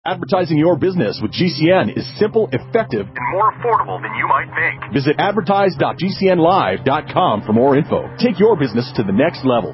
Advertising your business with GCN is simple, effective, and more affordable than you might think. Visit advertise.gcnlive.com for more info. Take your business to the next level.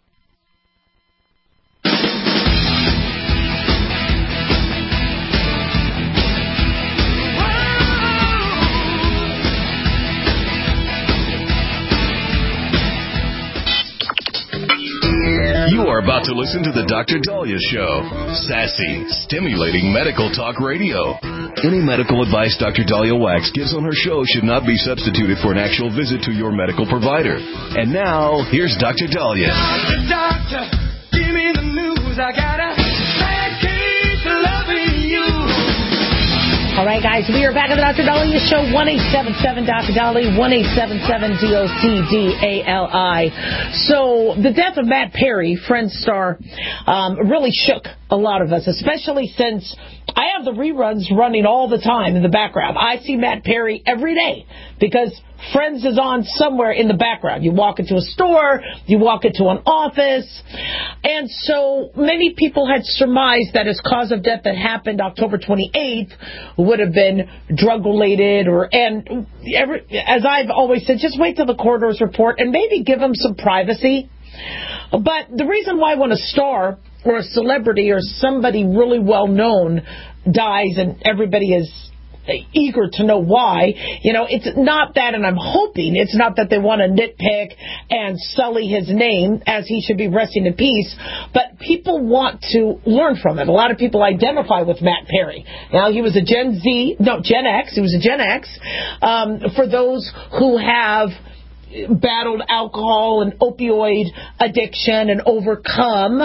You are about to listen to the Dr. Daliah Show. Sassy, stimulating medical talk radio. Any medical advice Dr. Daliah Wax gives on her show should not be substituted for an actual visit to your medical provider. And now, here's Dr. Daliah. Doctor, give me the news. I got a bad case of loving you. All right, guys, we are back at the Dr. Daliah Show, 1-877-Dr. Daliah, 1-877-DOCDALI. So the death of Matt Perry, Friends star, really shook a lot of us, especially since I have the reruns running all the time in the background. I see Matt Perry every day because Friends is on somewhere in the background. You walk into a store, you walk into an office, and so many people had surmised that his cause of death that happened October 28th would have been drug-related, as I've always said, just wait till the coroner's report and maybe give him some privacy. But the reason why when a star or a celebrity or somebody really well-known dies and everybody is eager to know why, it's not that, and I'm hoping it's not that they want to nitpick and sully his name, as he should be resting in peace, but people want to learn from it. A lot of people identify with Matt Perry. Now, he was a Gen X. He was a Gen X. For those who have battled alcohol and opioid addiction and overcome,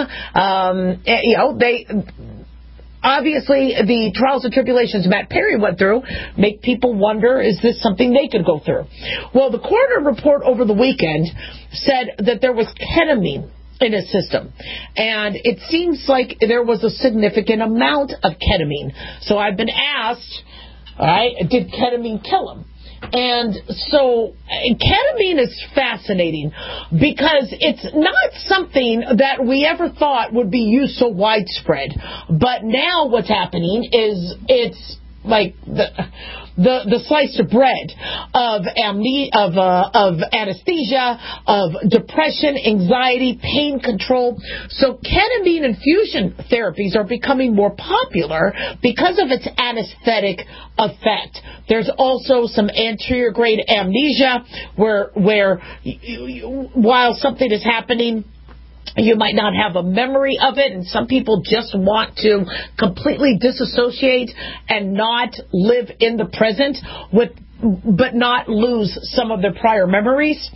obviously, the trials and tribulations Matt Perry went through make people wonder, is this something they could go through? Well, the coroner report over the weekend said that there was ketamine in his system, and it seems like there was a significant amount of ketamine. So I've been asked, all right, did ketamine kill him? And so ketamine is fascinating because it's not something that we ever thought would be used so widespread. But now what's happening is it's like the slice of bread of anesthesia, of depression, anxiety, pain control. So ketamine infusion therapies are becoming more popular because of its anesthetic effect. There's also some anterior grade amnesia where while something is happening, you might not have a memory of it, and some people just want to completely disassociate and not live in the present, but not lose some of their prior memories.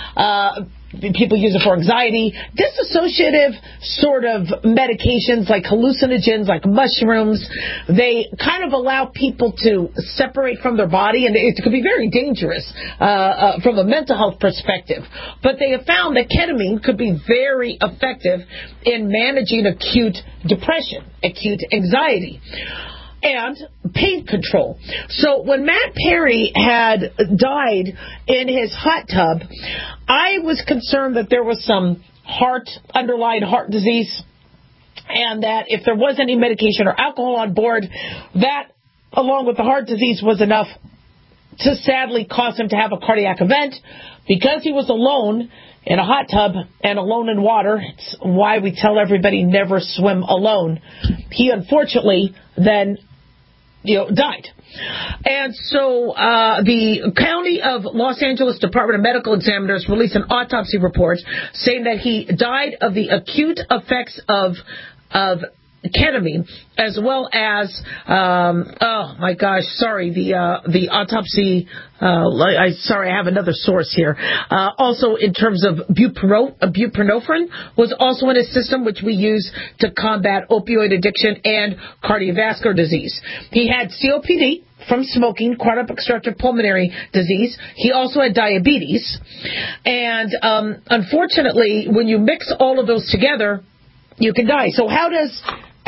People use it for anxiety. Dissociative sort of medications like hallucinogens, like mushrooms, they kind of allow people to separate from their body, and it could be very dangerous from a mental health perspective. But they have found that ketamine could be very effective in managing acute depression, acute anxiety, and pain control. So when Matt Perry had died in his hot tub, I was concerned that there was some underlying heart disease, and that if there was any medication or alcohol on board, that, along with the heart disease, was enough to sadly cause him to have a cardiac event. Because he was alone in a hot tub and alone in water, it's why we tell everybody never swim alone. He unfortunately then died. And so the County of Los Angeles Department of Medical Examiners released an autopsy report saying that he died of the acute effects of ketamine, as well as the autopsy. I have another source here. Also, in terms of buprenorphine was also in his system, which we use to combat opioid addiction and cardiovascular disease. He had COPD from smoking, chronic obstructive pulmonary disease. He also had diabetes, and unfortunately, when you mix all of those together, you can die. So how does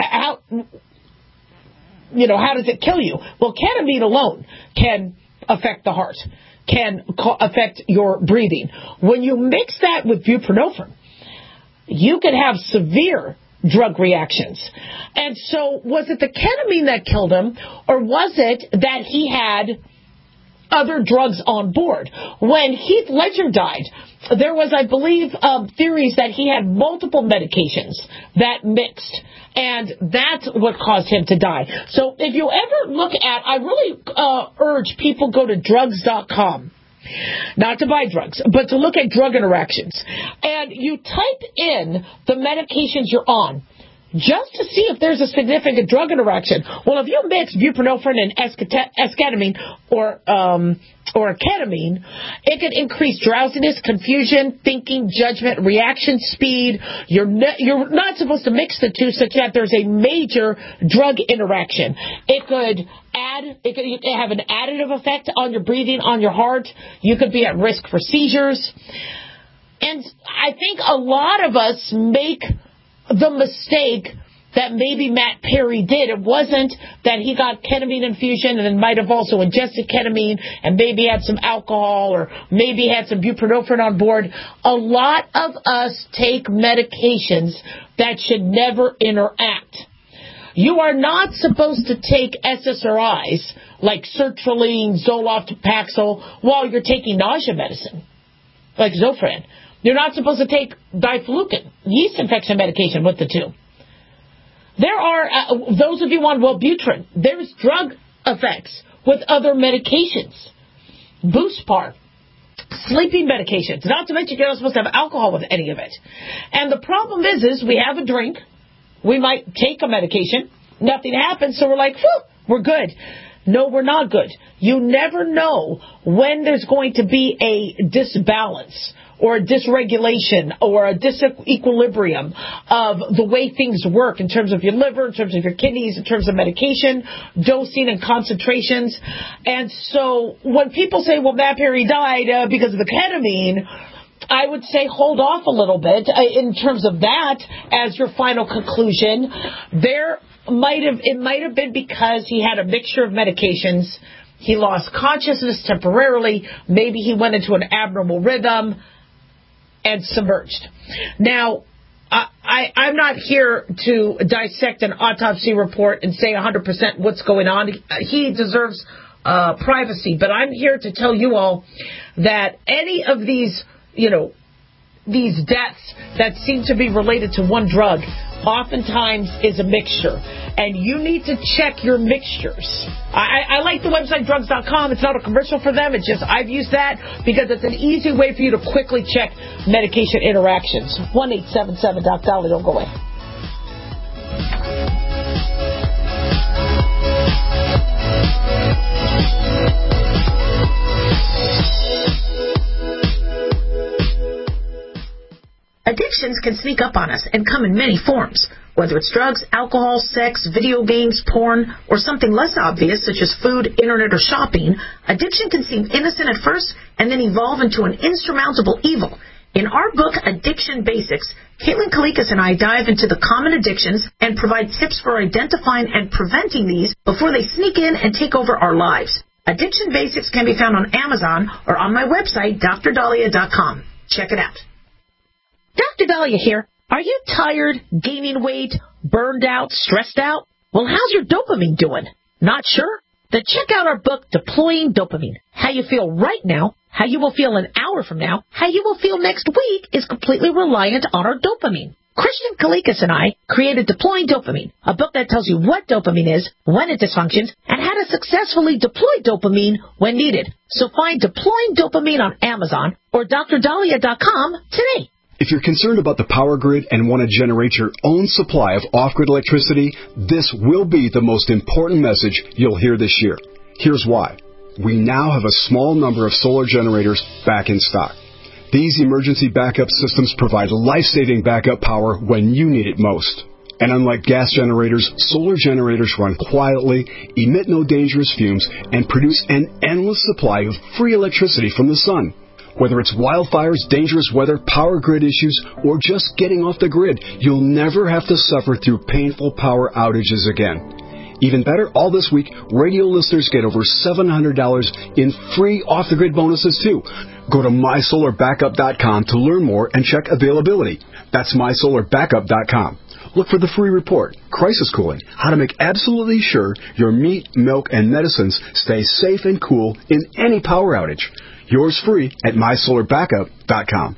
it kill you? Well, ketamine alone can affect the heart, can affect your breathing. When you mix that with buprenorphine, you can have severe drug reactions. And so was it the ketamine that killed him, or was it that he had other drugs on board? When Heath Ledger died, there was, I believe, theories that he had multiple medications that mixed, and that's what caused him to die. So if you ever look at, I really urge people go to drugs.com. Not to buy drugs, but to look at drug interactions. And you type in the medications you're on, just to see if there's a significant drug interaction. Well, if you mix buprenorphine and esketamine or ketamine, it can increase drowsiness, confusion, thinking, judgment, reaction speed. You're not supposed to mix the two such that there's a major drug interaction. It could have an additive effect on your breathing, on your heart. You could be at risk for seizures. And I think a lot of us make the mistake that maybe Matt Perry did. It wasn't that he got ketamine infusion and then might have also ingested ketamine and maybe had some alcohol or maybe had some buprenorphine on board. A lot of us take medications that should never interact. You are not supposed to take SSRIs like sertraline, Zoloft, Paxil while you're taking nausea medicine, like Zofran. You're not supposed to take diflucan, yeast infection medication, with the two. There are, those of you on Wellbutrin, there's drug effects with other medications. Buspar, sleeping medications. Not to mention you're not supposed to have alcohol with any of it. And the problem is we have a drink. We might take a medication. Nothing happens, so we're like, whew, we're good. No, we're not good. You never know when there's going to be a disbalance or a dysregulation or a disequilibrium of the way things work in terms of your liver, in terms of your kidneys, in terms of medication, dosing and concentrations. And so when people say, well, Matt Perry died because of the ketamine, I would say hold off a little bit in terms of that as your final conclusion. It might have been because he had a mixture of medications. He lost consciousness temporarily. Maybe he went into an abnormal rhythm and submerged. Now, I'm not here to dissect an autopsy report and say 100% what's going on. He deserves privacy, but I'm here to tell you all that any of these deaths that seem to be related to one drug oftentimes is a mixture. And you need to check your mixtures. I like the website drugs.com. It's not a commercial for them. It's just I've used that because it's an easy way for you to quickly check medication interactions. 1-877-DOC-DOLLY. Don't go away. Addictions can sneak up on us and come in many forms. Whether it's drugs, alcohol, sex, video games, porn, or something less obvious such as food, internet, or shopping, addiction can seem innocent at first and then evolve into an insurmountable evil. In our book, Addiction Basics, Caitlin Kalikas and I dive into the common addictions and provide tips for identifying and preventing these before they sneak in and take over our lives. Addiction Basics can be found on Amazon or on my website, DrDahlia.com. Check it out. Dr. Dahlia here. Are you tired, gaining weight, burned out, stressed out? Well, how's your dopamine doing? Not sure? Then check out our book, Deploying Dopamine. How you feel right now, how you will feel an hour from now, how you will feel next week is completely reliant on our dopamine. Christian Kalikas and I created Deploying Dopamine, a book that tells you what dopamine is, when it dysfunctions, and how to successfully deploy dopamine when needed. So find Deploying Dopamine on Amazon or DrDahlia.com today. If you're concerned about the power grid and want to generate your own supply of off-grid electricity, this will be the most important message you'll hear this year. Here's why. We now have a small number of solar generators back in stock. These emergency backup systems provide life-saving backup power when you need it most. And unlike gas generators, solar generators run quietly, emit no dangerous fumes, and produce an endless supply of free electricity from the sun. Whether it's wildfires, dangerous weather, power grid issues, or just getting off the grid, you'll never have to suffer through painful power outages again. Even better, all this week, radio listeners get over $700 in free off-the-grid bonuses, too. Go to MySolarBackup.com to learn more and check availability. That's MySolarBackup.com. look for the free report, Crisis Cooling, how to make absolutely sure your meat, milk, and medicines stay safe and cool in any power outage. Yours free at mysolarbackup.com.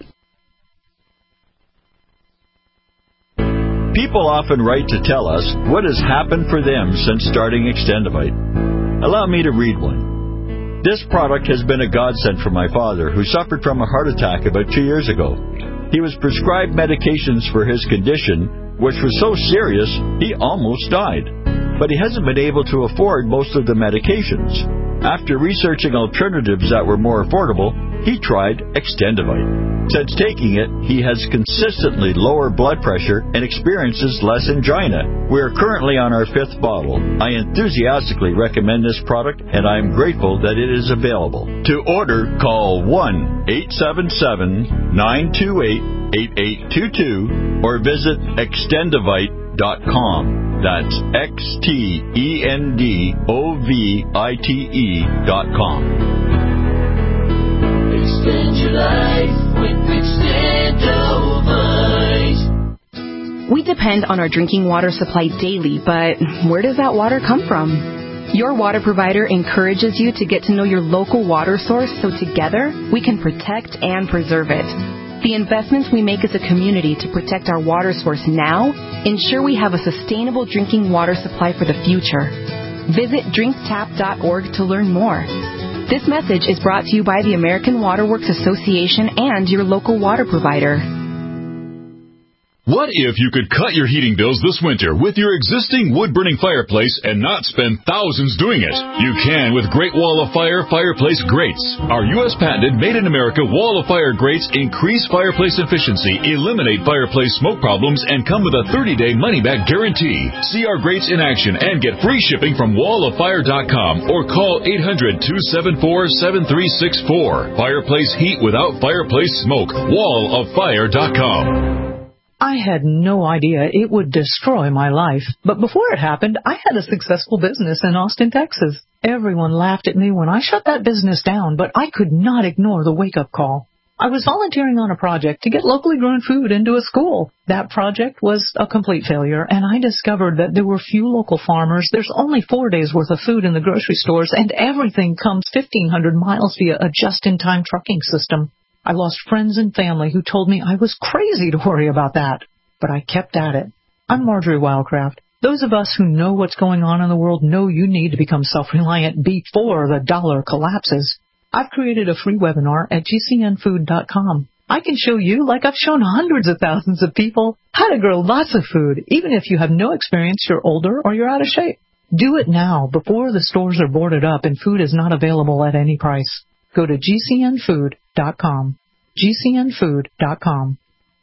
People often write to tell us what has happened for them since starting Extendivite. Allow me to read one. This product has been a godsend for my father, who suffered from a heart attack about 2 years ago. He was prescribed medications for his condition, which was so serious he almost died. But he hasn't been able to afford most of the medications. After researching alternatives that were more affordable, he tried Extendivite. Since taking it, he has consistently lower blood pressure and experiences less angina. We are currently on our 5th bottle. I enthusiastically recommend this product, and I am grateful that it is available. To order, call 1-877-928-8822 or visit Extendivite.com. That's XTENDOVITE.com. Extend your life with Extendovite. We depend on our drinking water supply daily, but where does that water come from? Your water provider encourages you to get to know your local water source so together we can protect and preserve it. The investments we make as a community to protect our water source now ensure we have a sustainable drinking water supply for the future. Visit drinktap.org to learn more. This message is brought to you by the American Water Works Association and your local water provider. What if you could cut your heating bills this winter with your existing wood-burning fireplace and not spend thousands doing it? You can with Great Wall of Fire fireplace grates. Our U.S. patented made-in-America Wall of Fire grates increase fireplace efficiency, eliminate fireplace smoke problems, and come with a 30-day money-back guarantee. See our grates in action and get free shipping from walloffire.com or call 800-274-7364. Fireplace heat without fireplace smoke. walloffire.com. I had no idea it would destroy my life. But before it happened, I had a successful business in Austin, Texas. Everyone laughed at me when I shut that business down, but I could not ignore the wake-up call. I was volunteering on a project to get locally grown food into a school. That project was a complete failure, and I discovered that there were few local farmers. There's only 4 days' worth of food in the grocery stores, and everything comes 1,500 miles via a just-in-time trucking system. I lost friends and family who told me I was crazy to worry about that. But I kept at it. I'm Marjorie Wildcraft. Those of us who know what's going on in the world know you need to become self-reliant before the dollar collapses. I've created a free webinar at gcnfood.com. I can show you, like I've shown hundreds of thousands of people, how to grow lots of food, even if you have no experience, you're older, or you're out of shape. Do it now, before the stores are boarded up and food is not available at any price. Go to gcnfood.com. gcnfood.com.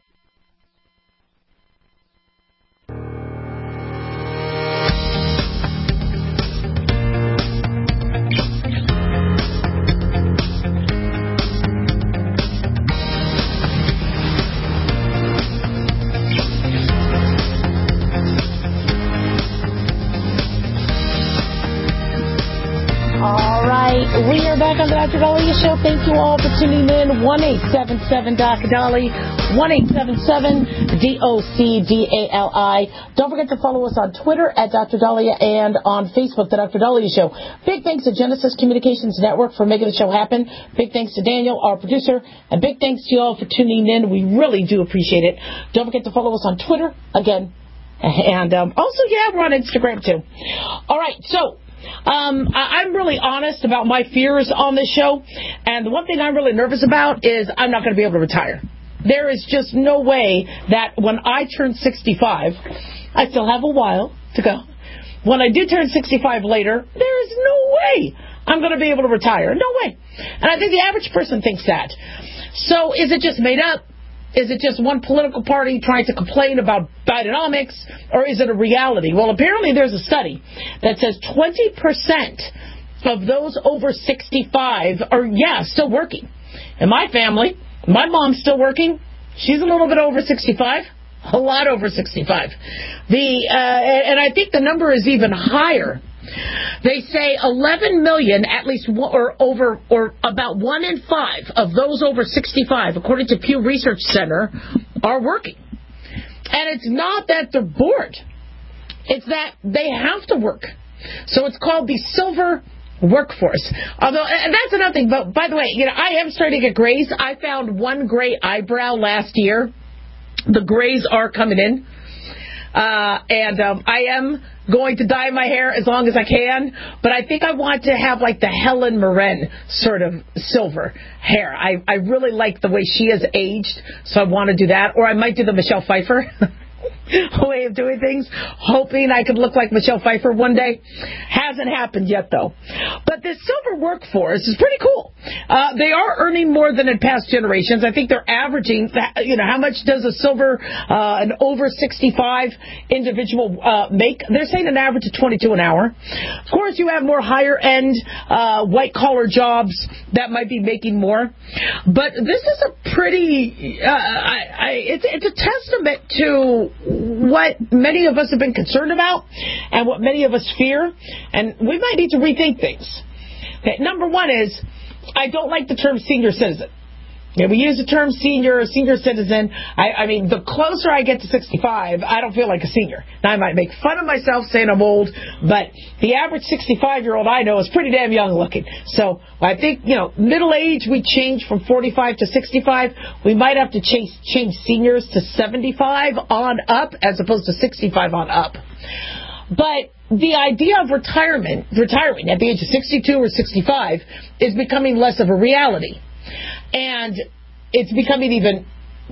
All right, we are back on the Dr. Dahlia Show. Thank you all for tuning in. 1-877-Dr. 1-877-DOCDALI. Don't forget to follow us on Twitter at Dr. Dahlia and on Facebook, The Dr. Dahlia Show. Big thanks to Genesis Communications Network for making the show happen. Big thanks to Daniel, our producer, and big thanks to you all for tuning in. We really do appreciate it. Don't forget to follow us on Twitter again. And also, we're on Instagram too. All right, so I'm really honest about my fears on this show, and the one thing I'm really nervous about is I'm not going to be able to retire. There is just no way that when I turn 65, I still have a while to go. When I do turn 65 later, there is no way I'm going to be able to retire. No way. And I think the average person thinks that. So is it just made up? Is it just one political party trying to complain about Bidenomics, or is it a reality? Well, apparently there's a study that says 20% of those over 65 are, still working. In my family, my mom's still working. She's a little bit over 65, a lot over 65. And I think the number is even higher. They say 11 million, at least, or about 1 in 5 of those over 65, according to Pew Research Center, are working. And it's not that they're bored. It's that they have to work. So it's called the silver workforce. Although, and that's another thing. But by the way, I am starting to get grays. I found one gray eyebrow last year. The grays are coming in. And I am going to dye my hair as long as I can, but I think I want to have like the Helen Mirren sort of silver hair. I really like the way she has aged, so I want to do that. Or I might do the Michelle Pfeiffer way of doing things, hoping I could look like Michelle Pfeiffer one day. Hasn't happened yet, though. But this silver workforce is pretty cool. They are earning more than in past generations. I think they're averaging, how much does a silver, an over 65 individual make? They're saying an average of $22 an hour. Of course, you have more higher-end white-collar jobs that might be making more. But this is a pretty, it's a testament to what many of us have been concerned about and what many of us fear, and we might need to rethink things. Okay, number one is, I don't like the term senior citizen. We use the term senior citizen. I mean, the closer I get to 65, I don't feel like a senior. Now, I might make fun of myself saying I'm old, but the average 65-year-old I know is pretty damn young looking. So I think, middle age, we change from 45 to 65. We might have to change seniors to 75 on up as opposed to 65 on up. But the idea of retiring at the age of 62 or 65 is becoming less of a reality. And it's becoming even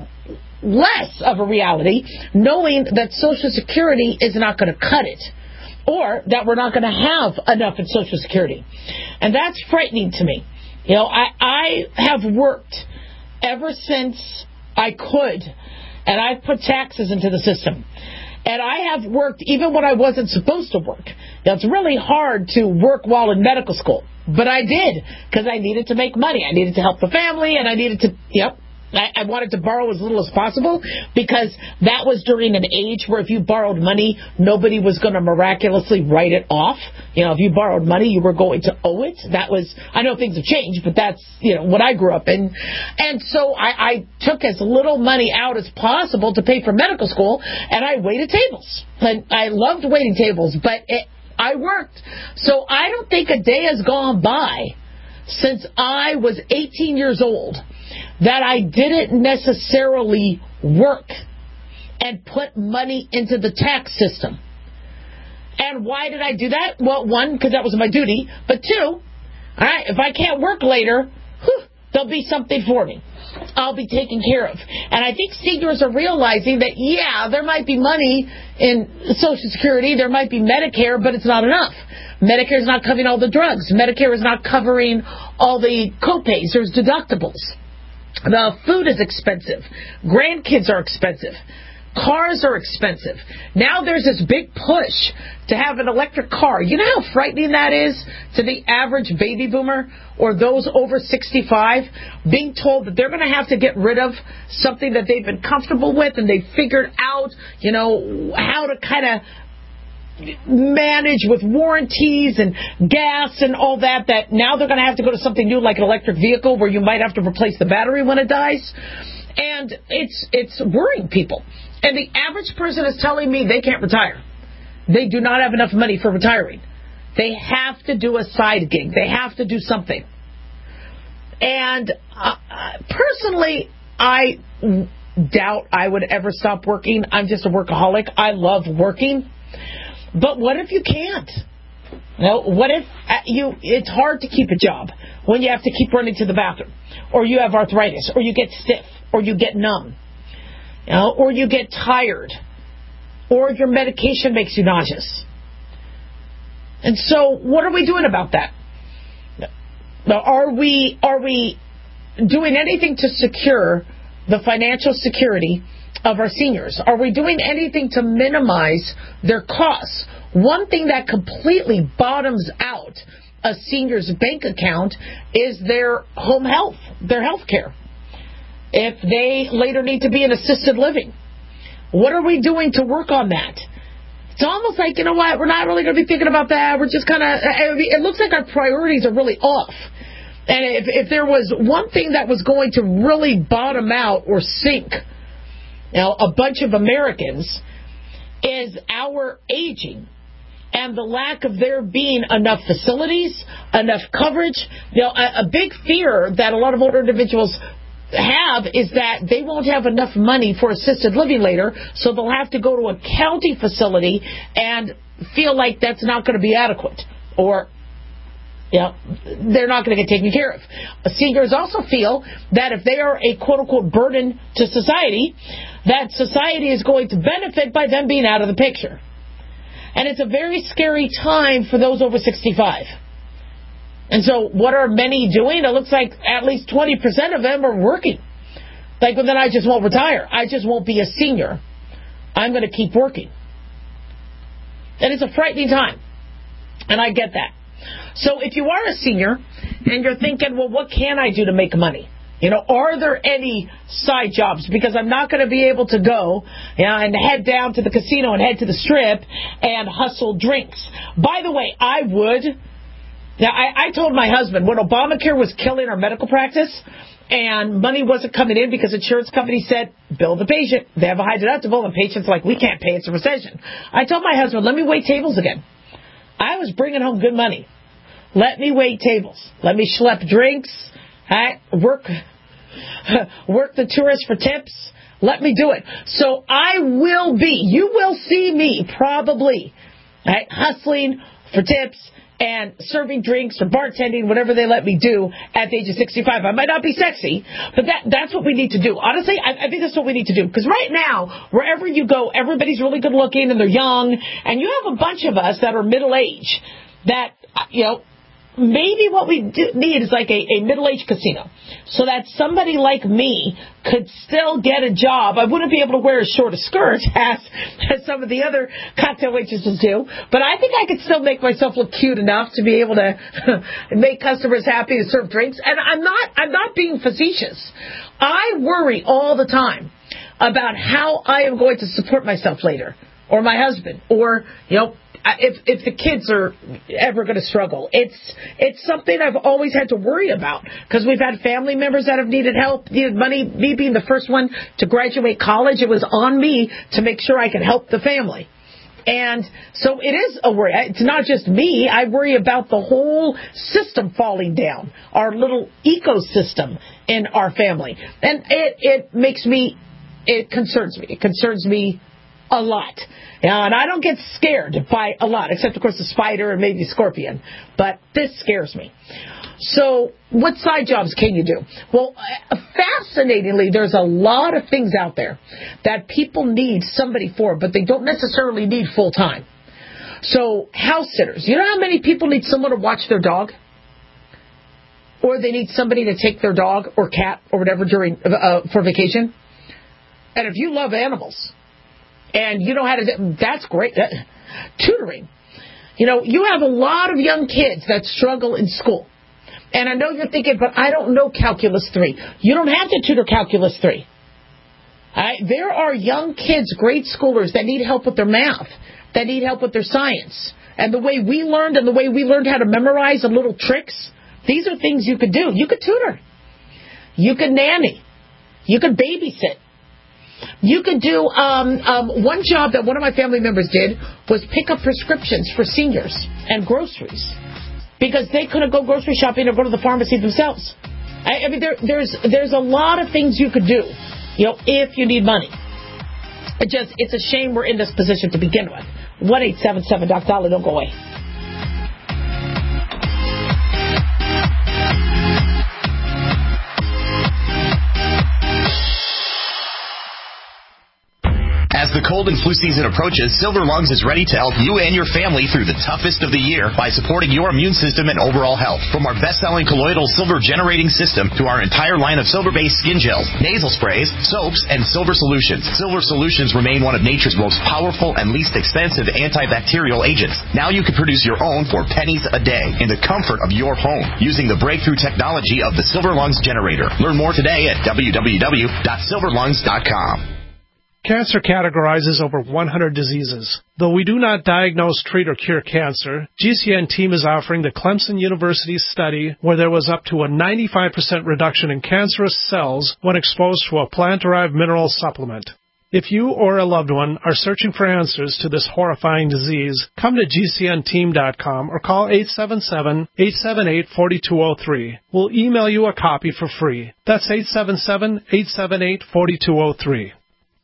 less of a reality, knowing that Social Security is not going to cut it, or that we're not going to have enough in Social Security. And that's frightening to me. I have worked ever since I could, and I've put taxes into the system. And I have worked even when I wasn't supposed to work. It's really hard to work while in medical school. But I did, because I needed to make money. I needed to help the family, and I needed to, I wanted to borrow as little as possible, because that was during an age where if you borrowed money, nobody was going to miraculously write it off. If you borrowed money, you were going to owe it. That was, I know things have changed, but that's, what I grew up in. And so I took as little money out as possible to pay for medical school, and I waited tables. And I loved waiting tables, but I worked. So I don't think a day has gone by since I was 18 years old that I didn't necessarily work and put money into the tax system. And why did I do that? Well, one, because that was my duty. But two, all right, if I can't work later, there'll be something for me. I'll be taken care of. And I think seniors are realizing that, there might be money in Social Security, there might be Medicare, but it's not enough. Medicare is not covering all the drugs. Medicare is not covering all the copays. There's deductibles. The food is expensive. Grandkids are expensive. Cars are expensive. Now there's this big push to have an electric car. You know how frightening that is to the average baby boomer or those over 65 being told that they're going to have to get rid of something that they've been comfortable with and they've figured out, how to kind of manage with warranties and gas and all that now they're going to have to go to something new like an electric vehicle where you might have to replace the battery when it dies. And it's worrying people. And the average person is telling me they can't retire. They do not have enough money for retiring. They have to do a side gig. They have to do something. And personally, I doubt I would ever stop working. I'm just a workaholic. I love working. But what if you can't? What if it's hard to keep a job when you have to keep running to the bathroom, or you have arthritis, or you get stiff, or you get numb, or you get tired, or your medication makes you nauseous. And so what are we doing about that? Are we doing anything to secure the financial security of our seniors? Are we doing anything to minimize their costs? One thing that completely bottoms out a senior's bank account is their home health, their health care. If they later need to be in assisted living, what are we doing to work on that? It's almost like, we're not really going to be thinking about that. We're just kind of, it looks like our priorities are really off. And if there was one thing that was going to really bottom out or sink a bunch of Americans is our aging and the lack of there being enough facilities, enough coverage. A big fear that a lot of older individuals have is that they won't have enough money for assisted living later, so they'll have to go to a county facility and feel like that's not going to be adequate, or they're not going to get taken care of. Seniors also feel that if they are a quote-unquote burden to society, that society is going to benefit by them being out of the picture. And it's a very scary time for those over 65. And so what are many doing? It looks like at least 20% of them are working. Like, well, then I just won't retire. I just won't be a senior. I'm going to keep working. And it's a frightening time. And I get that. So if you are a senior and you're thinking, well, what can I do to make money? Are there any side jobs? Because I'm not going to be able to go and head down to the casino and head to the strip and hustle drinks. By the way, I would. Now, I told my husband when Obamacare was killing our medical practice and money wasn't coming in because insurance companies said, bill the patient. They have a high deductible, and patients like, we can't pay. It's a recession. I told my husband, let me wait tables again. I was bringing home good money. Let me wait tables. Let me schlep drinks. Work the tourists for tips. Let me do it. So you will see me probably hustling for tips and serving drinks or bartending, whatever they let me do at the age of 65. I might not be sexy, but that's what we need to do. Honestly, I think that's what we need to do. Because right now, wherever you go, everybody's really good looking and they're young. And you have a bunch of us that are middle-aged that, maybe what we need is like a middle-aged casino so that somebody like me could still get a job. I wouldn't be able to wear as short a skirt as some of the other cocktail waitresses do, but I think I could still make myself look cute enough to be able to make customers happy to serve drinks. And I'm not being facetious. I worry all the time about how I am going to support myself later, or my husband, or, if the kids are ever going to struggle. It's something I've always had to worry about because we've had family members that have needed help, needed money. Me being the first one to graduate college, it was on me to make sure I could help the family. And so it is a worry. It's not just me. I worry about the whole system falling down, our little ecosystem in our family. And it concerns me. It concerns me a lot. And I don't get scared by a lot, except, of course, the spider and maybe scorpion. But this scares me. So what side jobs can you do? Well, fascinatingly, there's a lot of things out there that people need somebody for, but they don't necessarily need full-time. So house sitters. You know how many people need someone to watch their dog? Or they need somebody to take their dog or cat or whatever for vacation? And if you love animals and you know how to do, that's great. Tutoring. You have a lot of young kids that struggle in school. And I know you're thinking, but I don't know Calculus 3. You don't have to tutor Calculus 3. There are young kids, grade schoolers, that need help with their math, that need help with their science. And the way we learned how to memorize and little tricks, these are things you could do. You could tutor. You could nanny. You could babysit. You could do one job that one of my family members did was pick up prescriptions for seniors and groceries because they couldn't go grocery shopping or go to the pharmacy themselves. I mean, there's a lot of things you could do, if you need money. It's a shame we're in this position to begin with. 1-877-DOC-DOLLAR. Don't go away. As the cold and flu season approaches, Silver Lungs is ready to help you and your family through the toughest of the year by supporting your immune system and overall health. From our best-selling colloidal silver generating system to our entire line of silver-based skin gels, nasal sprays, soaps, and silver solutions. Silver solutions remain one of nature's most powerful and least expensive antibacterial agents. Now you can produce your own for pennies a day in the comfort of your home using the breakthrough technology of the Silver Lungs generator. Learn more today at www.silverlungs.com. Cancer categorizes over 100 diseases. Though we do not diagnose, treat, or cure cancer, GCN team is offering the Clemson University study where there was up to a 95% reduction in cancerous cells when exposed to a plant-derived mineral supplement. If you or a loved one are searching for answers to this horrifying disease, come to GCNteam.com or call 877-878-4203. We'll email you a copy for free. That's 877-878-4203.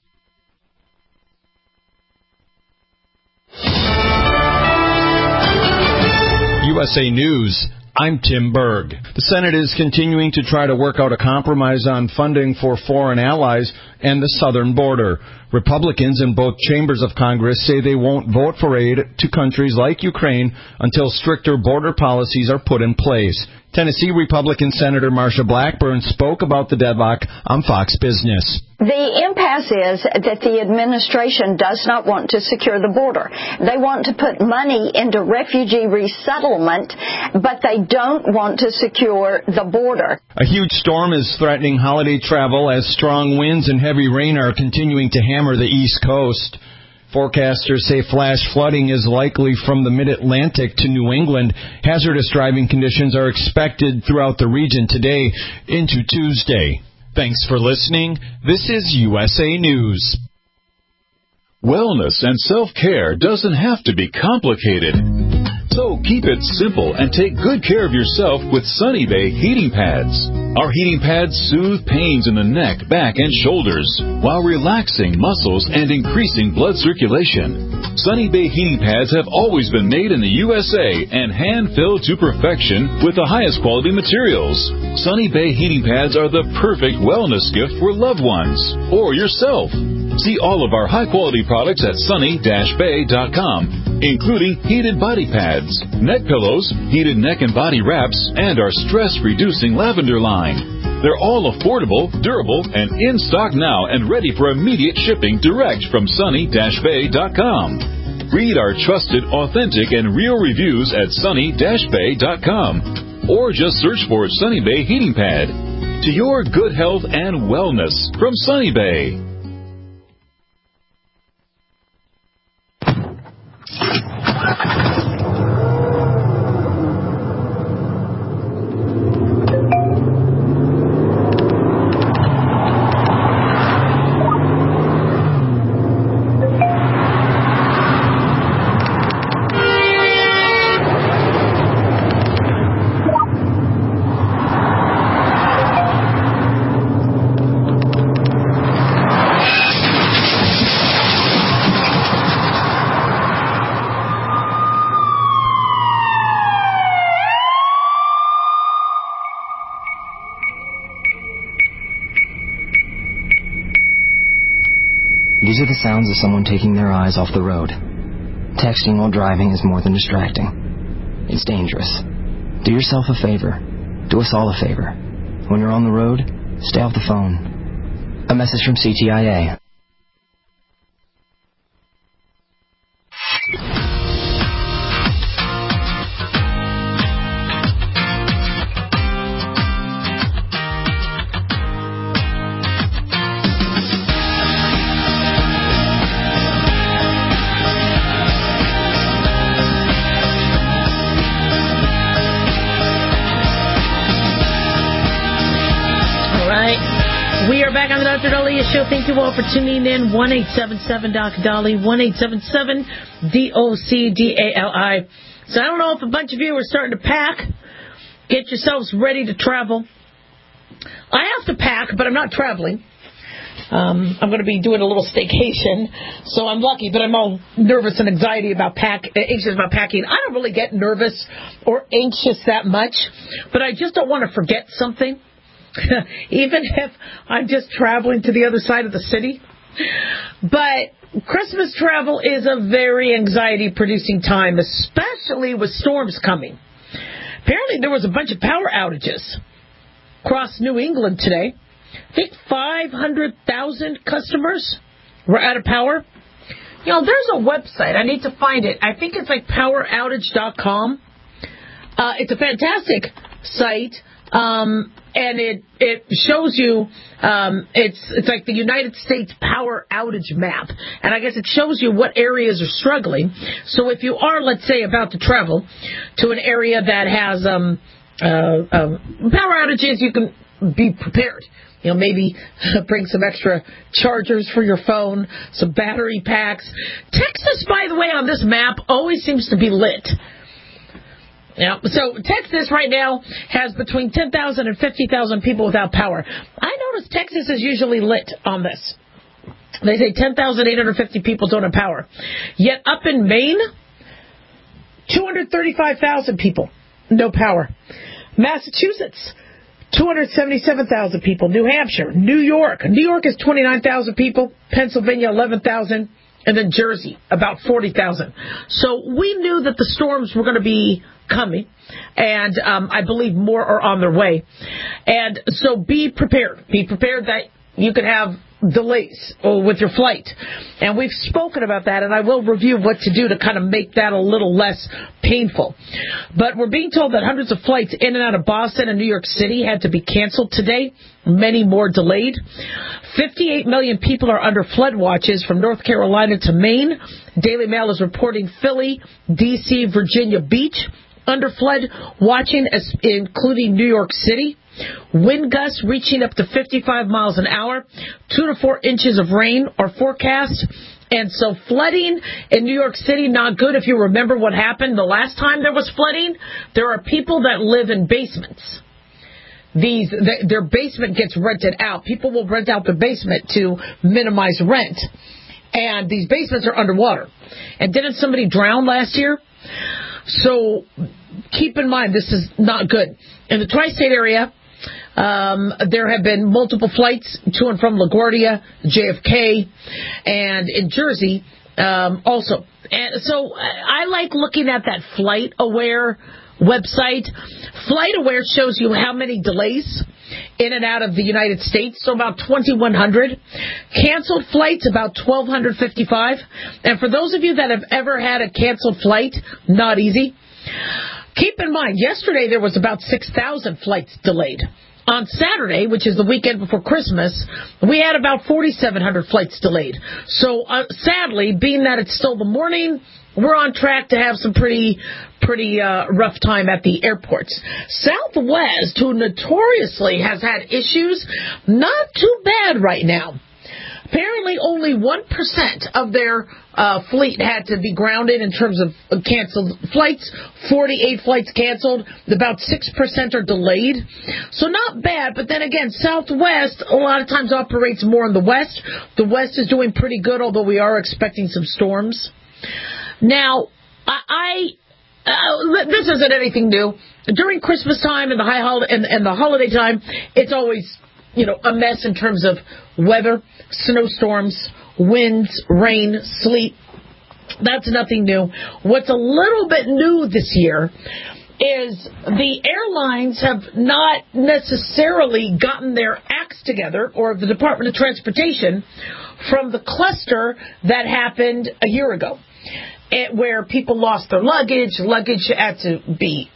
USA News. I'm Tim Berg. The Senate is continuing to try to work out a compromise on funding for foreign allies and the southern border. Republicans in both chambers of Congress say they won't vote for aid to countries like Ukraine until stricter border policies are put in place. Tennessee Republican Senator Marsha Blackburn spoke about the deadlock on Fox Business. The impasse is that the administration does not want to secure the border. They want to put money into refugee resettlement, but they don't want to secure the border. A huge storm is threatening holiday travel as strong winds and heavy rain are continuing to hammer the East Coast. Forecasters say flash flooding is likely from the mid-Atlantic to New England. Hazardous driving conditions are expected throughout the region today into Tuesday. Thanks for listening. This is USA News. Wellness and self-care doesn't have to be complicated. So keep it simple and take good care of yourself with Sunny Bay heating pads. Our heating pads soothe pains in the neck, back, and shoulders while relaxing muscles and increasing blood circulation. Sunny Bay heating pads have always been made in the USA and hand-filled to perfection with the highest quality materials. Sunny Bay heating pads are the perfect wellness gift for loved ones or yourself. See all of our high-quality products at sunny-bay.com, including heated body pads, neck pillows, heated neck and body wraps, and our stress-reducing lavender line. They're all affordable, durable, and in stock now and ready for immediate shipping direct from sunny-bay.com. Read our trusted, authentic, and real reviews at sunny-bay.com or just search for Sunny Bay Heating Pad. To your good health and wellness from Sunny Bay. These are the sounds of someone taking their eyes off the road. Texting while driving is more than distracting. It's dangerous. Do yourself a favor. Do us all a favor. When you're on the road, stay off the phone. A message from CTIA. We are back on the Dr. Daliah Show. Thank you all for tuning in. 1-877-DOC-DALI, 1-877-DOC-DALI. So I don't know if a bunch of you are starting to pack. Get yourselves ready to travel. I have to pack, but I'm not traveling. I'm going to be doing a little staycation, so I'm lucky, but I'm all nervous and anxious about packing. I don't really get nervous or anxious that much, but I just don't want to forget something. Even if I'm just traveling to the other side of the city. But Christmas travel is a very anxiety-producing time, especially with storms coming. Apparently there was a bunch of power outages across New England today. I think 500,000 customers were out of power. You know, there's a website. I need to find it. I think it's like poweroutage.com. It's a fantastic site. And it shows you, it's like the United States power outage map. And I guess it shows you what areas are struggling. So if you are, let's say, about to travel to an area that has power outages, you can be prepared. Maybe bring some extra chargers for your phone, some battery packs. Texas, by the way, on this map always seems to be lit. Yeah, so Texas right now has between 10,000 and 50,000 people without power. I notice Texas is usually lit on this. They say 10,850 people don't have power. Yet up in Maine, 235,000 people, no power. Massachusetts, 277,000 people. New Hampshire, New York is 29,000 people. Pennsylvania, 11,000. And then Jersey, about 40,000. So we knew that the storms were going to be coming, and I believe more are on their way. And so be prepared. Be prepared that you could have delays with your flight. And we've spoken about that, and I will review what to do to kind of make that a little less painful. But we're being told that hundreds of flights in and out of Boston and New York City had to be canceled today, many more delayed. 58 million people are under flood watches from North Carolina to Maine. Daily Mail is reporting Philly, D.C., Virginia Beach under flood watching, including New York City. Wind gusts reaching up to 55 miles an hour. 2 to 4 inches of rain are forecast. And so flooding in New York City, not good. If you remember what happened the last time there was flooding, there are people that live in basements. Their basement gets rented out. People will rent out their basement to minimize rent. And these basements are underwater. And didn't somebody drown last year? So keep in mind, this is not good. In the tri-state area, there have been multiple flights to and from LaGuardia, JFK, and in Jersey also. And so I like looking at that FlightAware website. FlightAware shows you how many delays in and out of the United States, so about 2,100. Canceled flights, about 1,255. And for those of you that have ever had a canceled flight, not easy. Keep in mind, yesterday there was about 6,000 flights delayed. On Saturday, which is the weekend before Christmas, we had about 4,700 flights delayed. So sadly, being that it's still the morning, we're on track to have some pretty rough time at the airports. Southwest, who notoriously has had issues, not too bad right now. Apparently only 1% of their fleet had to be grounded in terms of canceled flights. 48 flights canceled. About 6% are delayed. So not bad, but then again, Southwest a lot of times operates more in the West. The West is doing pretty good, although we are expecting some storms. Now, this isn't anything new. During Christmas time and the holiday time, it's always, a mess in terms of weather, snowstorms, winds, rain, sleet. That's nothing new. What's a little bit new this year is the airlines have not necessarily gotten their acts together, or the Department of Transportation, from the cluster that happened a year ago, where people lost their luggage. Luggage had to be,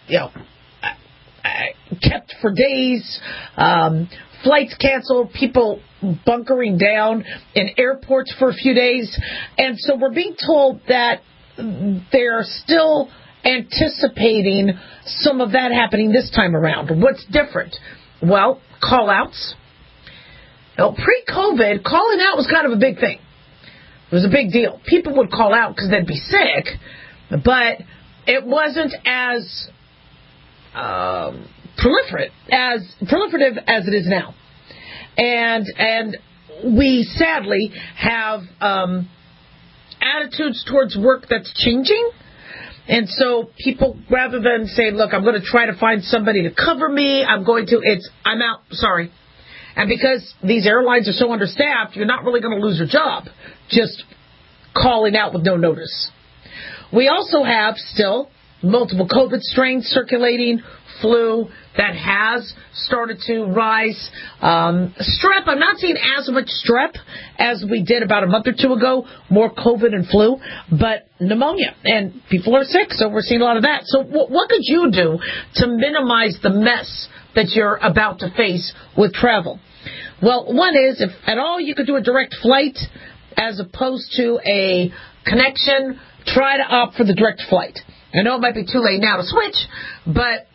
kept for days. Flights canceled, people bunkering down in airports for a few days. And so we're being told that they're still anticipating some of that happening this time around. What's different? Well, call-outs. Pre-COVID, calling out was kind of a big thing. It was a big deal. People would call out because they'd be sick, but it wasn't as proliferative as it is now. And we sadly have attitudes towards work that's changing. And so people, rather than say, look, I'm going to try to find somebody to cover me, I'm out, sorry. And because these airlines are so understaffed, you're not really going to lose your job just calling out with no notice. We also have still multiple COVID strains circulating, flu that has started to rise. Strep, I'm not seeing as much strep as we did about a month or two ago, more COVID and flu, but pneumonia. And people are sick, so we're seeing a lot of that. So what could you do to minimize the mess that you're about to face with travel? Well, one is, if at all you could do a direct flight as opposed to a connection, try to opt for the direct flight. I know it might be too late now to switch, but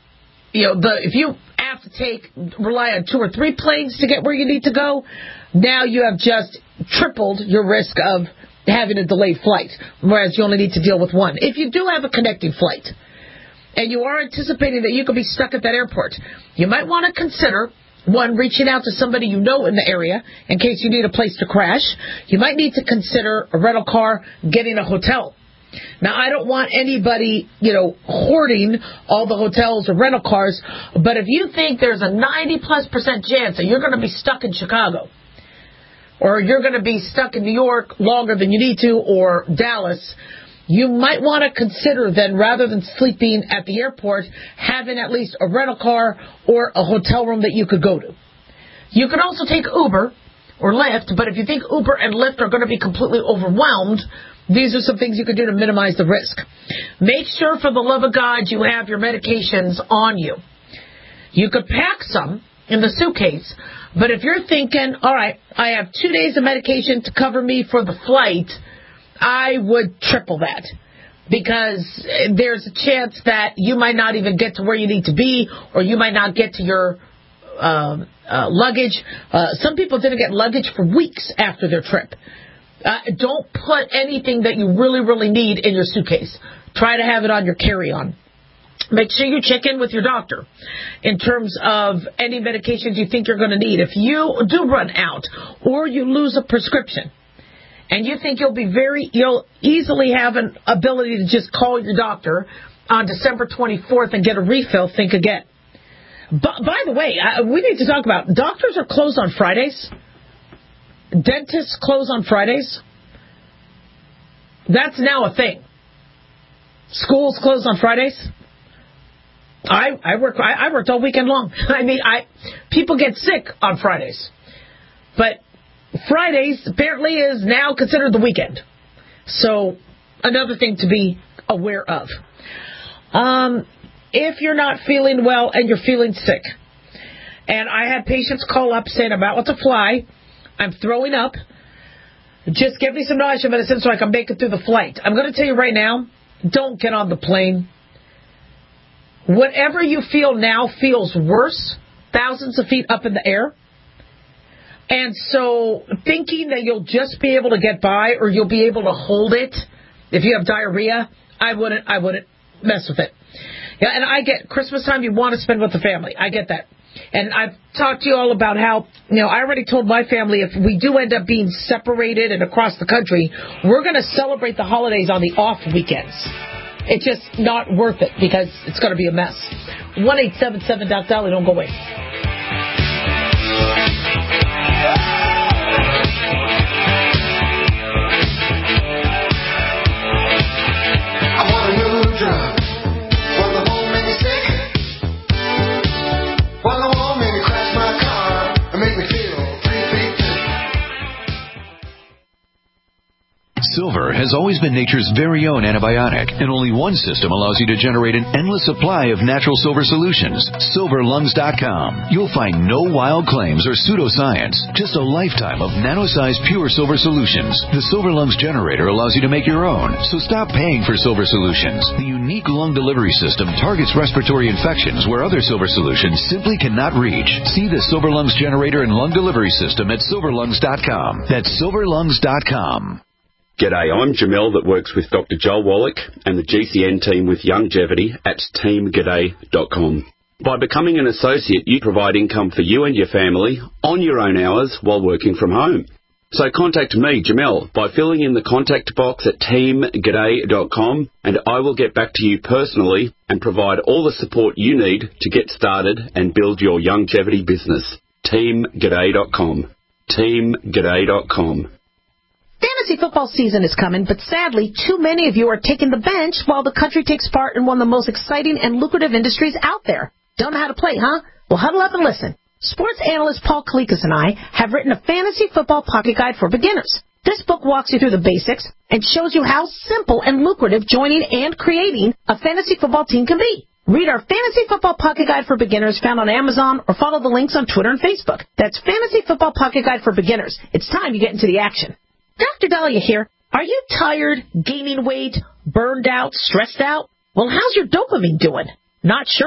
if you have to rely on 2 or 3 planes to get where you need to go, now you have just tripled your risk of having a delayed flight, whereas you only need to deal with 1. If you do have a connecting flight, and you are anticipating that you could be stuck at that airport, you might want to consider, 1, reaching out to somebody you know in the area in case you need a place to crash. You might need to consider a rental car, getting a hotel. Now, I don't want anybody, hoarding all the hotels or rental cars, but if you think there's a 90+% chance that you're going to be stuck in Chicago, or you're going to be stuck in New York longer than you need to, or Dallas, you might want to consider then, rather than sleeping at the airport, having at least a rental car or a hotel room that you could go to. You can also take Uber or Lyft, but if you think Uber and Lyft are going to be completely overwhelmed, these are some things you can do to minimize the risk. Make sure, for the love of God, you have your medications on you. You could pack some in the suitcase, but if you're thinking, all right, I have 2 days of medication to cover me for the flight, I would triple that, because there's a chance that you might not even get to where you need to be, or you might not get to your luggage. Some people didn't get luggage for weeks after their trip. Don't put anything that you really, really need in your suitcase. Try to have it on your carry-on. Make sure you check in with your doctor in terms of any medications you think you're going to need. If you do run out, or you lose a prescription, and you think you'll easily have an ability to just call your doctor on December 24th and get a refill, think again. By the way, we need to talk about, doctors are closed on Fridays. Dentists close on Fridays. That's now a thing. Schools close on Fridays. I worked all weekend long. People get sick on Fridays. But Fridays apparently is now considered the weekend. So another thing to be aware of. If you're not feeling well and you're feeling sick, and I had patients call up saying, I'm about to fly, I'm throwing up, just give me some nausea medicine so I can make it through the flight. I'm going to tell you right now, don't get on the plane. Whatever you feel now feels worse, thousands of feet up in the air. And so thinking that you'll just be able to get by, or you'll be able to hold it if you have diarrhea, I wouldn't mess with it. Yeah, and I get Christmas time, you want to spend with the family. I get that. And I've talked to you all about how, I already told my family, if we do end up being separated and across the country, we're going to celebrate the holidays on the off weekends. It's just not worth it, because it's going to be a mess. 1-877-DOC-DOLLY, don't go away. Silver has always been nature's very own antibiotic, and only one system allows you to generate an endless supply of natural silver solutions. SilverLungs.com. You'll find no wild claims or pseudoscience, just a lifetime of nano-sized pure silver solutions. The Silver Lungs generator allows you to make your own, so stop paying for silver solutions. The unique lung delivery system targets respiratory infections where other silver solutions simply cannot reach. See the Silver Lungs generator and lung delivery system at SilverLungs.com. That's SilverLungs.com. G'day, I'm Jamel that works with Dr. Joel Wallach and the GCN team with Longevity at teamg'day.com. By becoming an associate, you provide income for you and your family on your own hours while working from home. So contact me, Jamel, by filling in the contact box at teamg'day.com, and I will get back to you personally and provide all the support you need to get started and build your longevity business. teamg'day.com. teamg'day.com. Fantasy football season is coming, but sadly, too many of you are taking the bench while the country takes part in one of the most exciting and lucrative industries out there. Don't know how to play, huh? Well, huddle up and listen. Sports analyst Paul Kalikas and I have written a fantasy football pocket guide for beginners. This book walks you through the basics and shows you how simple and lucrative joining and creating a fantasy football team can be. Read our Fantasy Football Pocket Guide for Beginners found on Amazon, or follow the links on Twitter and Facebook. That's Fantasy Football Pocket Guide for Beginners. It's time you get into the action. Dr. Dahlia here. Are you tired, gaining weight, burned out, stressed out? Well, how's your dopamine doing? Not sure?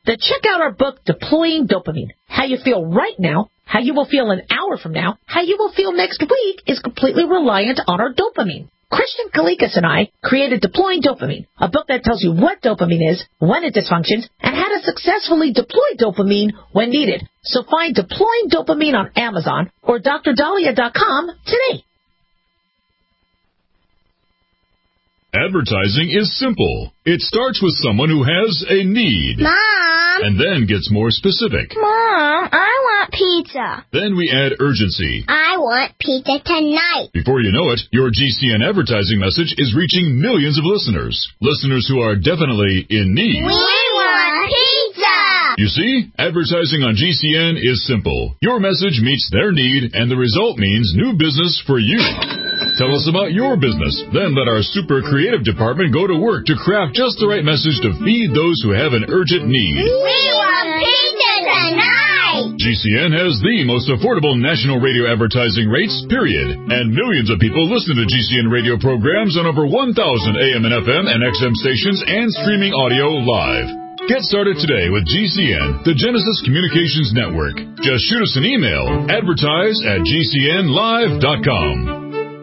then check out our book, Deploying Dopamine. How you feel right now, how you will feel an hour from now, how you will feel next week is completely reliant on our dopamine. Christian Kalikas and I created Deploying Dopamine, a book that tells you what dopamine is, when it dysfunctions, and how to successfully deploy dopamine when needed. So find Deploying Dopamine on Amazon or DrDahlia.com today. Advertising is simple. It starts with someone who has a need. Mom! And then gets more specific. Mom, I want pizza. Then we add urgency. I want pizza tonight. Before you know it, your GCN advertising message is reaching millions of listeners. Listeners who are definitely in need. We want pizza! You see, advertising on GCN is simple. Your message meets their need, and the result means new business for you. Tell us about your business. Then let our super creative department go to work to craft just the right message to feed those who have an urgent need. We want pizza tonight! GCN has the most affordable national radio advertising rates, period. And millions of people listen to GCN radio programs on over 1,000 AM and FM and XM stations and streaming audio live. Get started today with GCN, the Genesis Communications Network. Just shoot us an email, advertise@gcnlive.com.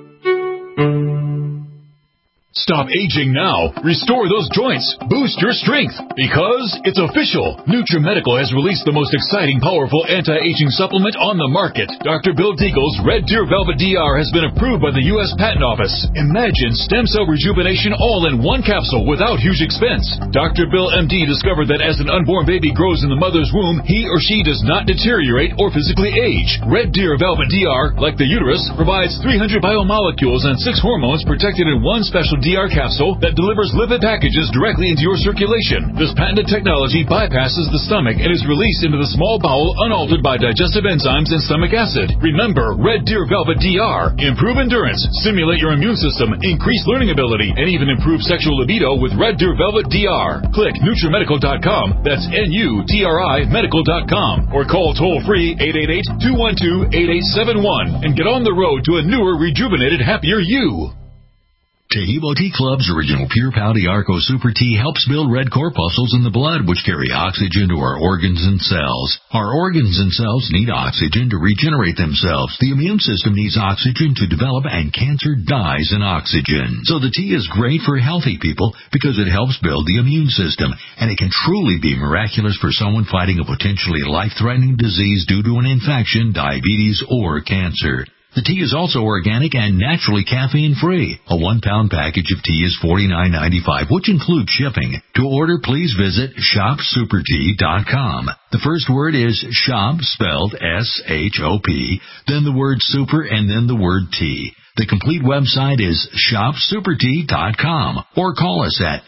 Stop aging now. Restore those joints. Boost your strength. Because it's official. NutriMedical has released the most exciting, powerful anti-aging supplement on the market. Dr. Bill Deagle's Red Deer Velvet DR has been approved by the U.S. Patent Office. Imagine stem cell rejuvenation all in one capsule without huge expense. Dr. Bill MD discovered that as an unborn baby grows in the mother's womb, he or she does not deteriorate or physically age. Red Deer Velvet DR, like the uterus, provides 300 biomolecules and 6 hormones protected in one special DR capsule that delivers lipid packages directly into your circulation. This patented technology bypasses the stomach and is released into the small bowel unaltered by digestive enzymes and stomach acid. Remember, Red Deer Velvet DR. Improve endurance, stimulate your immune system, increase learning ability, and even improve sexual libido with Red Deer Velvet DR. Click NutriMedical.com, that's NUTRI medical.com, or call toll-free 888-212-8871 and get on the road to a newer, rejuvenated, happier you. Tahibo Tea Club's original Pure Pau Arco Super Tea helps build red corpuscles in the blood, which carry oxygen to our organs and cells. Our organs and cells need oxygen to regenerate themselves. The immune system needs oxygen to develop, and cancer dies in oxygen. So the tea is great for healthy people because it helps build the immune system, and it can truly be miraculous for someone fighting a potentially life-threatening disease due to an infection, diabetes, or cancer. The tea is also organic and naturally caffeine-free. A 1-pound package of tea is $49.95, which includes shipping. To order, please visit shopsupertea.com. The first word is shop, spelled S-H-O-P, then the word super, and then the word tea. The complete website is shopsupertea.com, or call us at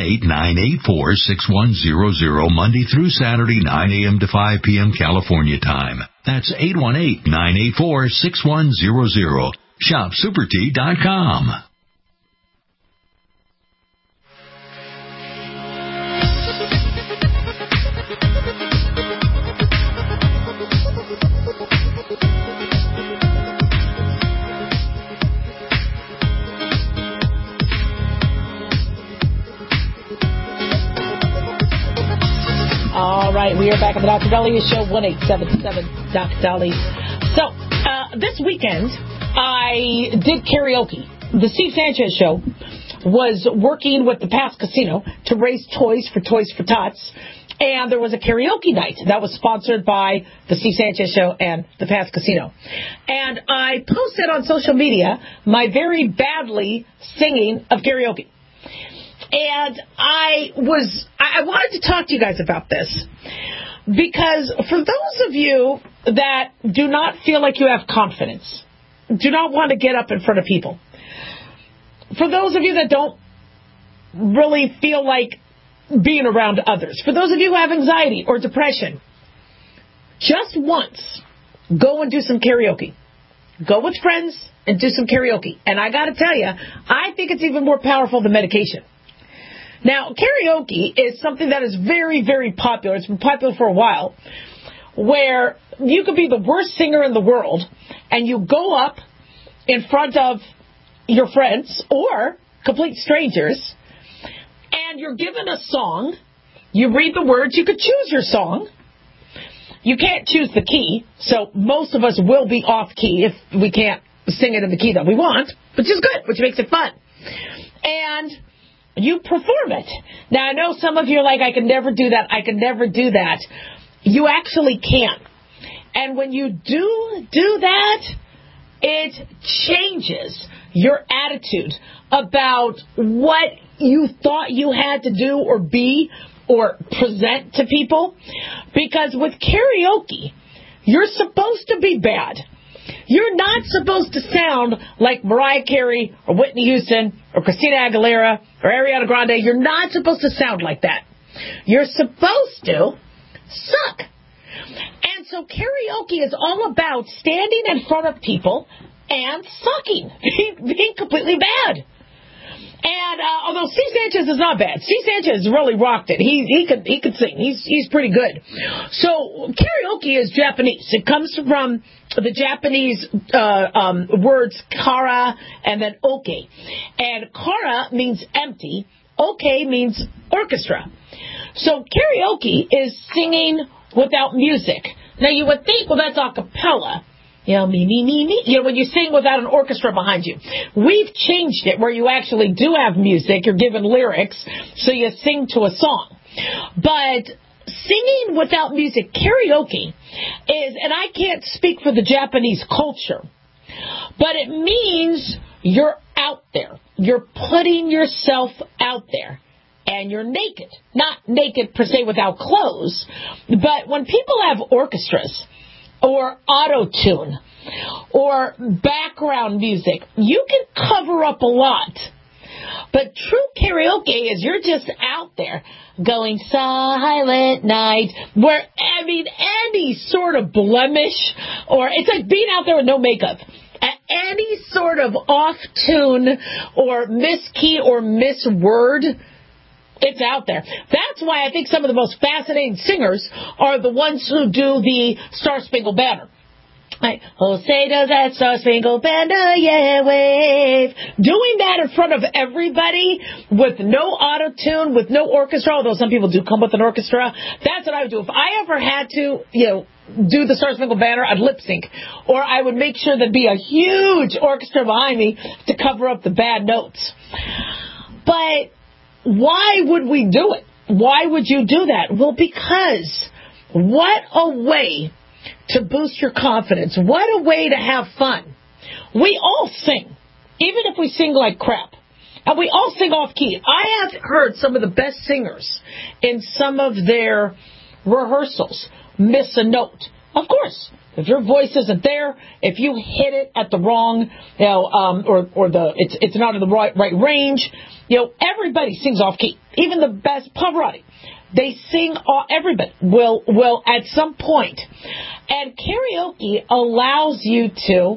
818-984-6100 Monday through Saturday, 9 a.m. to 5 p.m. California time. That's 818-984-6100. shopsupertea.com. All right, we are back on the Dr. Dahlia Show, 1-877 Dr. Dahlia. So, this weekend, I did karaoke. The Steve Sanchez Show was working with the Pass Casino to raise toys for Tots, and there was a karaoke night that was sponsored by the Steve Sanchez Show and the Pass Casino. And I posted on social media my very badly singing of karaoke. And I wanted to talk to you guys about this, because for those of you that do not feel like you have confidence, do not want to get up in front of people, for those of you that don't really feel like being around others, for those of you who have anxiety or depression, just once, go and do some karaoke. Go with friends and do some karaoke. And I got to tell you, I think it's even more powerful than medication. Now, karaoke is something that is very, very popular. It's been popular for a while, where you could be the worst singer in the world, and you go up in front of your friends or complete strangers, and you're given a song, You read the words. You could choose your song. You can't choose the key, so most of us will be off key if we can't sing it in the key that we want, which is good, which makes it fun. And you perform it. Now, I know some of you are like, I can never do that. I can never do that. You actually can. And when you do that, it changes your attitude about what you thought you had to do or be or present to people. Because with karaoke, you're supposed to be bad. You're not supposed to sound like Mariah Carey or Whitney Houston or Christina Aguilera or Ariana Grande. You're not supposed to sound like that. You're supposed to suck. And so karaoke is all about standing in front of people and sucking, being completely bad. And although Steve Sanchez is not bad, Steve Sanchez really rocked it. He could sing. He's pretty good. So karaoke is Japanese. It comes from the Japanese words kara and then oke. And kara means empty. Oke means orchestra. So karaoke is singing without music. Now you would think, well, that's a cappella. You know, me. You know, when you sing without an orchestra behind you. We've changed it where you actually do have music. You're given lyrics, so you sing to a song. But singing without music, karaoke is, and I can't speak for the Japanese culture, but it means you're out there. You're putting yourself out there. And you're naked. Not naked per se without clothes, but when people have orchestras, or auto-tune, or background music, you can cover up a lot. But true karaoke is you're just out there going Silent Night, where, I mean, any sort of blemish, or it's like being out there with no makeup. Any sort of off-tune, or miss-key, or miss-word, it's out there. That's why I think some of the most fascinating singers are the ones who do the Star Spangled Banner. Like, oh, say does that Star Spangled Banner, yeah, wave. Doing that in front of everybody with no auto-tune, with no orchestra, although some people do come with an orchestra. That's what I would do. If I ever had to, do the Star Spangled Banner, I'd lip sync. Or I would make sure there'd be a huge orchestra behind me to cover up the bad notes. But why would we do it? Why would you do that? Well, because what a way to boost your confidence. What a way to have fun. We all sing, even if we sing like crap. And we all sing off key. I have heard some of the best singers in some of their rehearsals miss a note. Of course. If your voice isn't there, if you hit it at the wrong, it's not in the right range, everybody sings off key. Even the best Pavarotti, they sing. Everybody will at some point, and karaoke allows you to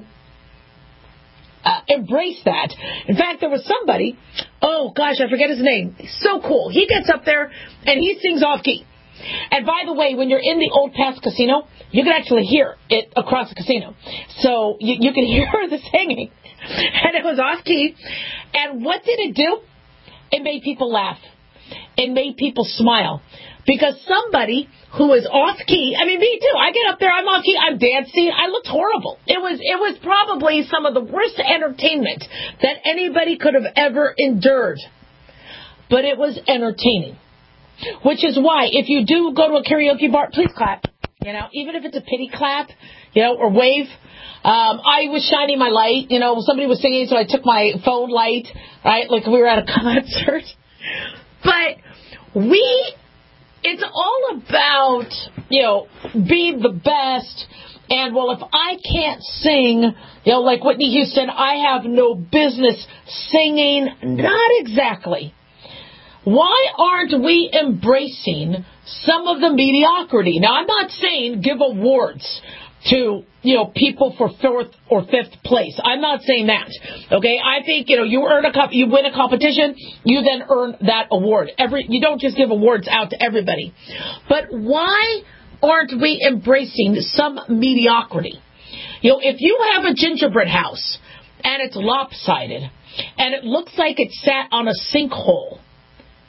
embrace that. In fact, there was somebody. Oh gosh, I forget his name. So cool. He gets up there and he sings off key. And by the way, when you're in the Old Pass Casino, you can actually hear it across the casino. So you can hear the singing. And it was off key. And what did it do? It made people laugh. It made people smile. Because somebody who is off key, I mean, me too. I get up there, I'm off key, I'm dancing. I looked horrible. It was probably some of the worst entertainment that anybody could have ever endured. But it was entertaining. Which is why, if you do go to a karaoke bar, please clap. Even if it's a pity clap, or wave. I was shining my light. Somebody was singing, so I took my phone light, right, like we were at a concert. But it's all about, being the best. And, well, if I can't sing, like Whitney Houston, I have no business singing. Not exactly. Why aren't we embracing some of the mediocrity? Now, I'm not saying give awards to, people for fourth or fifth place. I'm not saying that. Okay? I think, you win a competition, you then earn that award. You don't just give awards out to everybody. But why aren't we embracing some mediocrity? If you have a gingerbread house and it's lopsided and it looks like it sat on a sinkhole,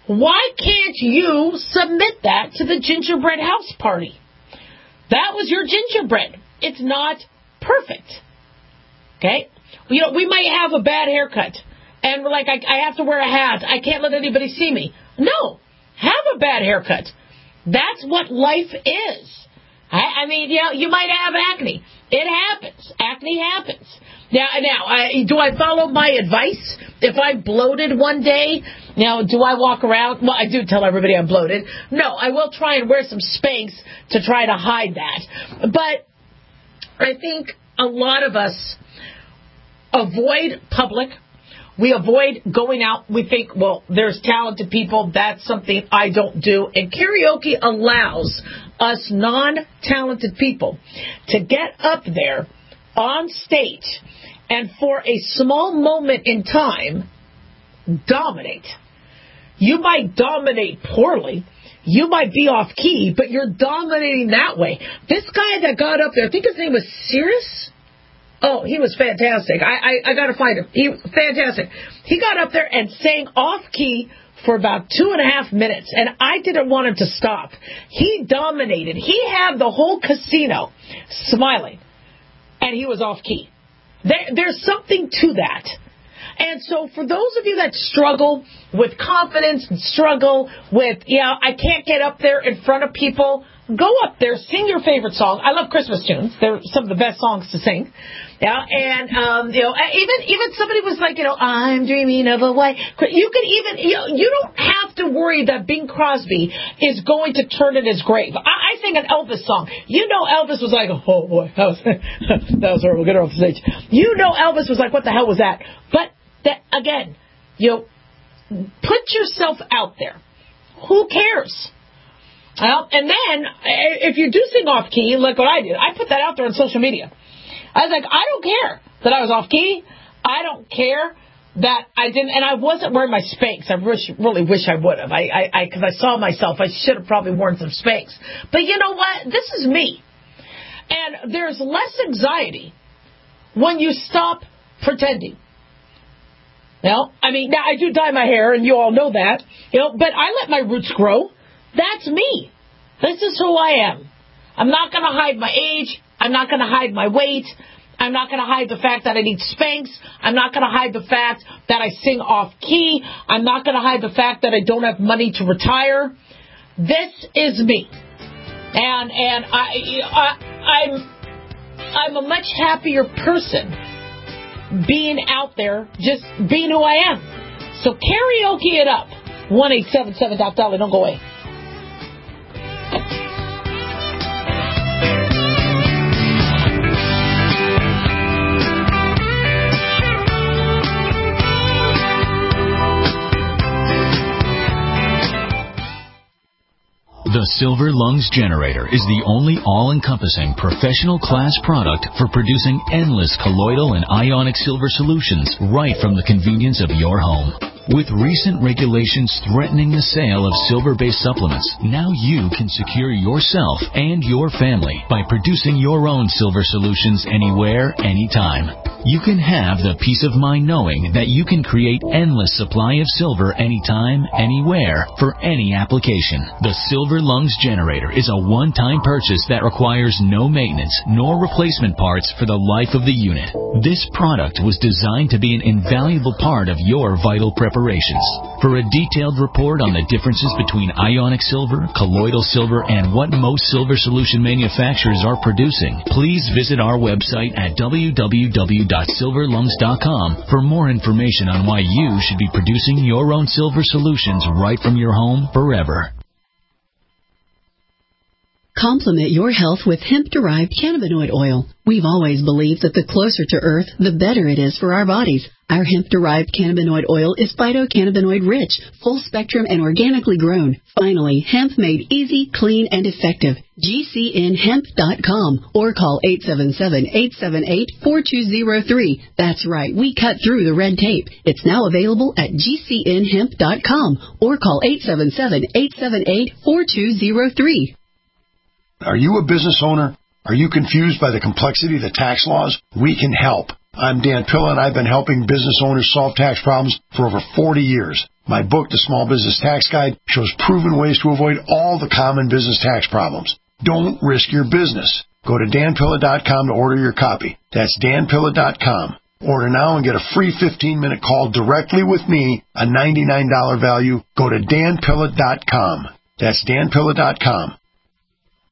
Why can't you submit that to the gingerbread house party? That was your gingerbread. It's not perfect. Okay? You know, we might have a bad haircut, and we're like, I have to wear a hat. I can't let anybody see me. No. Have a bad haircut. That's what life is. I mean, you know, you might have acne. It happens. Acne happens. Now, do I follow my advice? If I'm bloated one day, now, do I walk around? Well, I do tell everybody I'm bloated. No, I will try and wear some Spanx to try to hide that. But I think a lot of us avoid public. We avoid going out. We think, well, there's talented people. That's something I don't do. And karaoke allows us non-talented people to get up there on stage and for a small moment in time, dominate. You might dominate poorly. You might be off key, but you're dominating that way. This guy that got up there, I think his name was Cirrus. Oh, he was fantastic. I got to find him. Fantastic. He got up there and sang off key for about 2.5 minutes, and I didn't want him to stop. He dominated. He had the whole casino smiling, and he was off key. There's something to that. And so for those of you that struggle with confidence and struggle with, I can't get up there in front of people, go up there, sing your favorite song. I love Christmas tunes. They're some of the best songs to sing. Yeah, and, even somebody was like, I'm dreaming of a white... You could even, you don't have to worry that Bing Crosby is going to turn in his grave. I sing an Elvis song. Elvis was like, oh boy, that was horrible. Get her off the stage. Elvis was like, what the hell was that? But, again, put yourself out there. Who cares? Well, and then, if you do sing off key, like what I did, I put that out there on social media. I was like, I don't care that I was off key. I don't care that I didn't, and I wasn't wearing my Spanx. I really wish I would have. Because I saw myself. I should have probably worn some Spanx. But you know what? This is me. And there's less anxiety when you stop pretending. Now, I do dye my hair, and you all know that. But I let my roots grow. That's me. This is who I am. I'm not going to hide my age. I'm not going to hide my weight. I'm not going to hide the fact that I need Spanx. I'm not going to hide the fact that I sing off key. I'm not going to hide the fact that I don't have money to retire. This is me. And I'm a much happier person being out there, just being who I am. So karaoke it up. 1-877-DOC-DOLLY. Don't go away. The Silver Lungs Generator is the only all-encompassing professional class product for producing endless colloidal and ionic silver solutions right from the convenience of your home. With recent regulations threatening the sale of silver-based supplements, now you can secure yourself and your family by producing your own silver solutions anywhere, anytime. You can have the peace of mind knowing that you can create endless supply of silver anytime, anywhere, for any application. The Silver Lungs Generator is a one-time purchase that requires no maintenance nor replacement parts for the life of the unit. This product was designed to be an invaluable part of your vital preparations. For a detailed report on the differences between ionic silver, colloidal silver, and what most silver solution manufacturers are producing, please visit our website at www.silverlungs.com for more information on why you should be producing your own silver solutions right from your home forever. Complement your health with hemp-derived cannabinoid oil. We've always believed that the closer to Earth, the better it is for our bodies. Our hemp-derived cannabinoid oil is phytocannabinoid-rich, full-spectrum, and organically grown. Finally, hemp made easy, clean, and effective. GCNhemp.com or call 877-878-4203. That's right, we cut through the red tape. It's now available at GCNhemp.com or call 877-878-4203. Are you a business owner? Are you confused by the complexity of the tax laws? We can help. I'm Dan Pilla, and I've been helping business owners solve tax problems for over 40 years. My book, The Small Business Tax Guide, shows proven ways to avoid all the common business tax problems. Don't risk your business. Go to danpilla.com to order your copy. That's danpilla.com. Order now and get a free 15-minute call directly with me, a $99 value. Go to danpilla.com. That's danpilla.com.